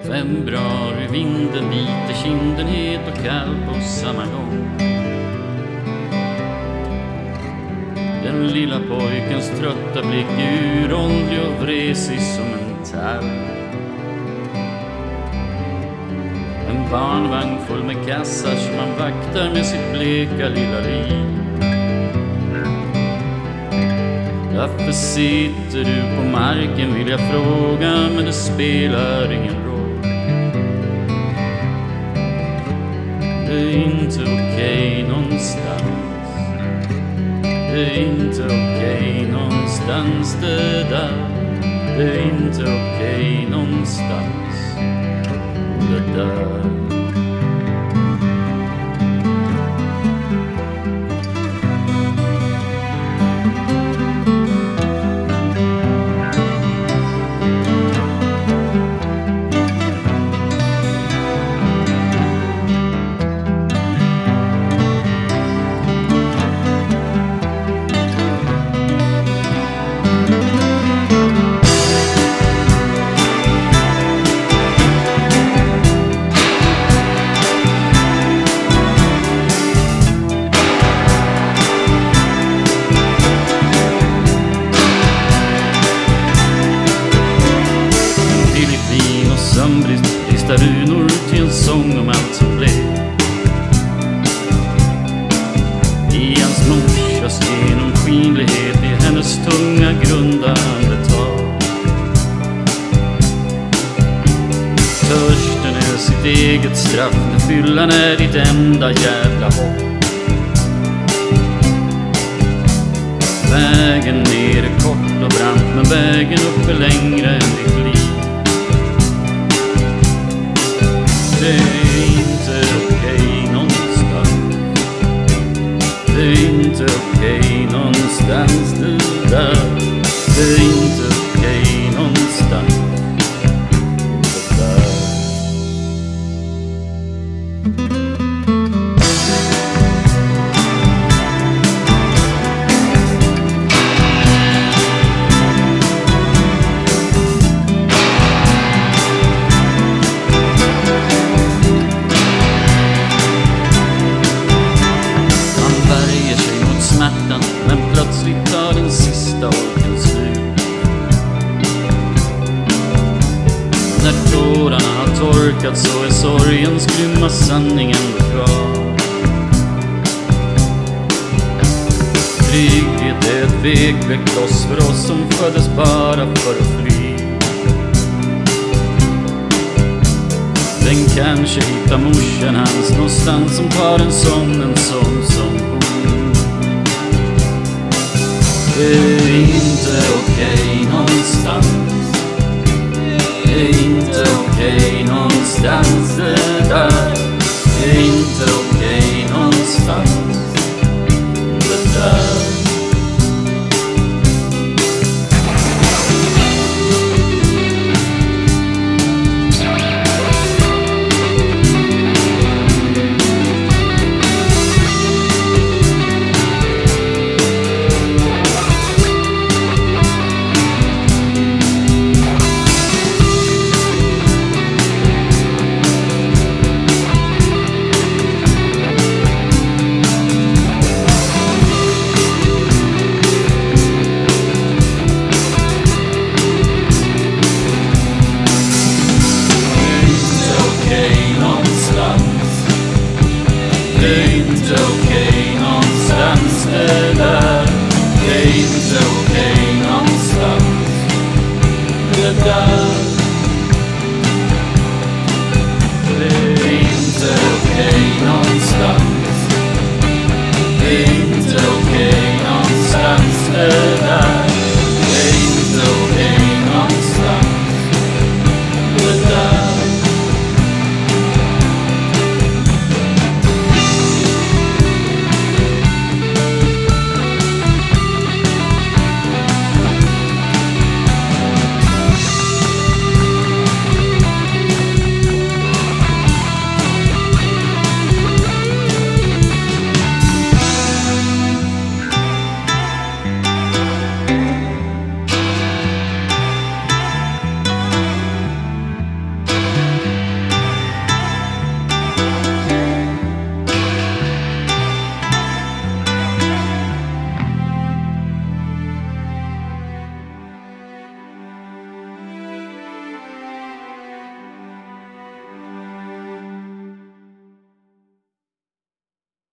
Februari, vinden biter kinden het och kall på samma gång. Den lilla pojkens trötta blick är uråldrig och vresig som en tall. En barnvagn full med kassar som man vaktar med sitt bleka lilla liv. Varför sitter du på marken vill jag fråga, men det spelar ingen roll. Det är inte okej någonstans. Det är inte okej någonstans det där. Det är inte okej någonstans det där. Ristar runor till en sång om allt som blev. I hans morsas genomskinlighet, i hennes tunga grunda andetag. Törsten är sitt eget straff, när fyllan är ditt enda jävla hopp. Vägen ner är kort och brant, men vägen upp är längre än ditt liv. Det är inte okej någonstans. Det är inte okej någonstans det där. Det är inte okej någonstans det där. Men plötsligt tar den sista orken slut. När tårarna har torkat så är sorgens grymma sanningen kvar. Trygghet är ett vägvägt loss för oss som föddes bara för att fly. Den kanske hittar morsan hans någonstans som tar en sån som hon. Det är inte okej